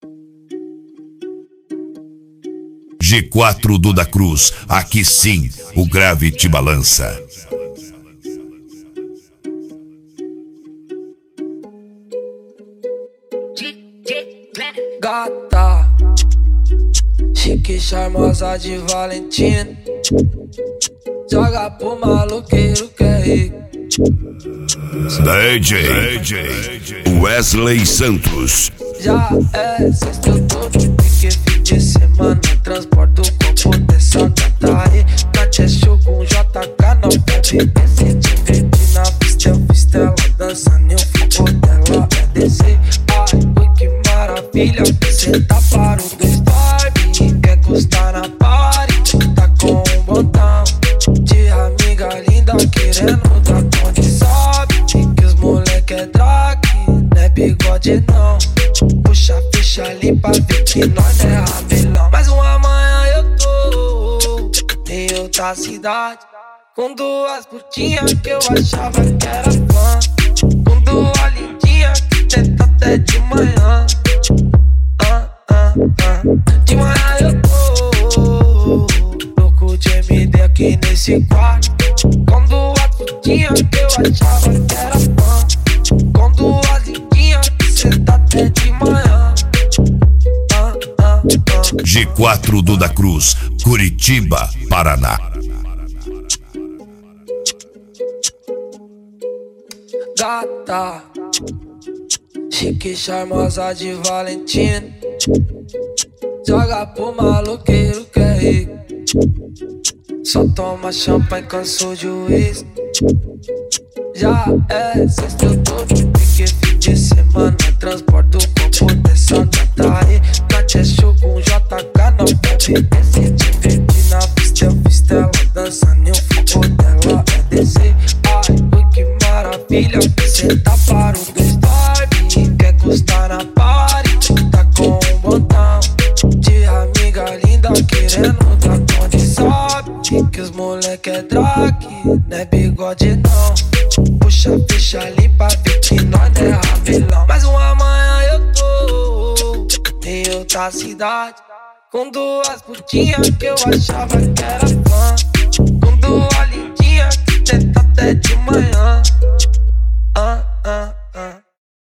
G4 Duda Cruz, aqui sim, o grave te balança. Gata, chique, charmosa de Valentina, joga pro maluqueiro que é rico. DJ Wesley Santos. Já é sexta, eu tô de pique, fim de semana, transporto o corpo dessa gata aí. Cate show com JK, não bebe, se divertir na pista, eu fiz ela dançando e o fogo dela é descer. Ai, ui, que maravilha, cê tá para o dois Barbie, quer gostar na party, tá com um botão de amiga linda querendo dar conta e sobe, que os moleque é drag, não é bigode não. Puxa a ficha ali pra ver que nós é rabelão. Mais uma manhã eu tô em outra cidade, com duas putinhas que eu achava que era fã, com duas lindinhas que tenta até de manhã. De manhã eu tô louco de MD aqui nesse quarto, com duas putinhas que eu achava que era fã, com duas lindinhas que tenta até de manhã. G4 Duda Cruz, Curitiba, Paraná. Gata, chique, charmosa de Valentina, joga pro maluqueiro que é rico. Só toma champanhe, cansou de uísque. Já é sexta, eu tô de pique, fim de semana, transporto o corpo dessa gata aí. Cate show com JK, não bebe, se divertir na pista, eu fiz ela dançando e o fogo dela é descer. Ai, ui, que maravilha, cê tá para o dois Barbie, quer gostar na party, tá com um botão de amiga linda querendo dar conta e sobe, que os moleque é drag, não é bigode não. Puxa a ficha ali pra ver que nós é rabelão. Mais uma manhã eu tô em outra cidade, com duas putinhas que eu achava que era fã, com duas lindinhas que tenta até de manhã.